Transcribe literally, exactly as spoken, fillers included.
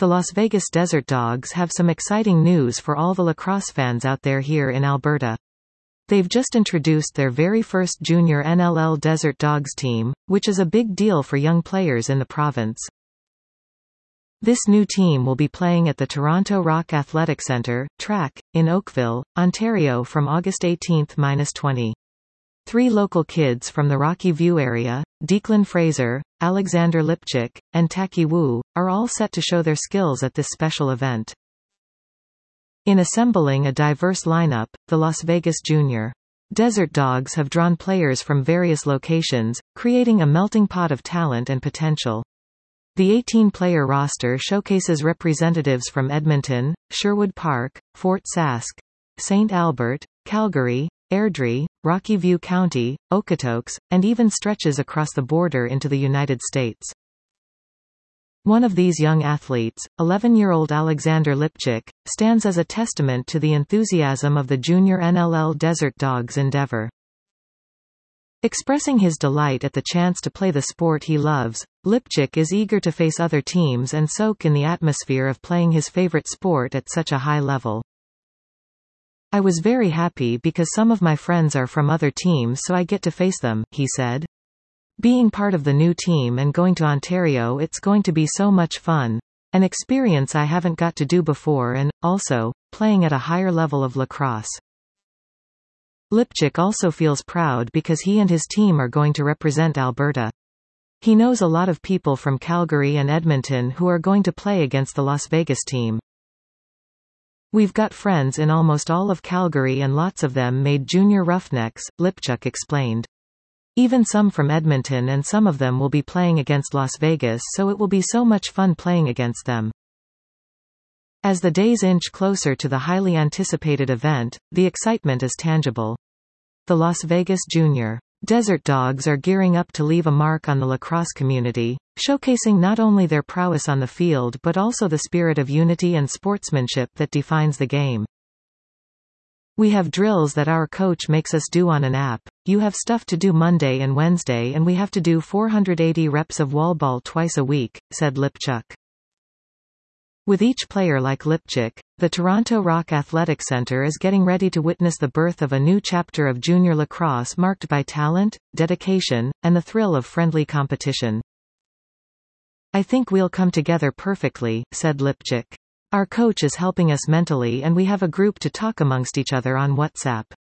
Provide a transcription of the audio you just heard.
The Las Vegas Desert Dogs have some exciting news for all the lacrosse fans out there here in Alberta. They've just introduced their very first junior N L L Desert Dogs team, which is a big deal for young players in the province. This new team will be playing at the Toronto Rock Athletic Centre, Track, in Oakville, Ontario from August eighteenth to twentieth. Three local kids from the Rocky View area, Declan Fraser, Alexander Lipchuk, and Taki Wu, are all set to show their skills at this special event. In assembling a diverse lineup, the Las Vegas Junior Desert Dogs have drawn players from various locations, creating a melting pot of talent and potential. The eighteen-player roster showcases representatives from Edmonton, Sherwood Park, Fort Sask, Saint Albert, Calgary, Airdrie, Rocky View County, Okotoks, and even stretches across the border into the United States. One of these young athletes, eleven-year-old Alexander Lipchuk, stands as a testament to the enthusiasm of the junior N L L Desert Dogs endeavor. Expressing his delight at the chance to play the sport he loves, Lipchuk is eager to face other teams and soak in the atmosphere of playing his favorite sport at such a high level. "I was very happy because some of my friends are from other teams, so I get to face them," he said. "Being part of the new team and going to Ontario, it's going to be so much fun. An experience I haven't got to do before and, also, playing at a higher level of lacrosse." Lipchuk also feels proud because he and his team are going to represent Alberta. He knows a lot of people from Calgary and Edmonton who are going to play against the Las Vegas team. "We've got friends in almost all of Calgary and lots of them made junior Roughnecks," Lipchuk explained. "Even some from Edmonton, and some of them will be playing against Las Vegas, so it will be so much fun playing against them." As the days inch closer to the highly anticipated event, the excitement is tangible. The Las Vegas Junior Desert Dogs are gearing up to leave a mark on the lacrosse community, showcasing not only their prowess on the field but also the spirit of unity and sportsmanship that defines the game. "We have drills that our coach makes us do on an app. You have stuff to do Monday and Wednesday, and we have to do four hundred eighty reps of wall ball twice a week," said Lipchuk. With each player like Lipchuk, the Toronto Rock Athletic Centre is getting ready to witness the birth of a new chapter of junior lacrosse marked by talent, dedication, and the thrill of friendly competition. "I think we'll come together perfectly," said Lipchuk. "Our coach is helping us mentally and we have a group to talk amongst each other on WhatsApp.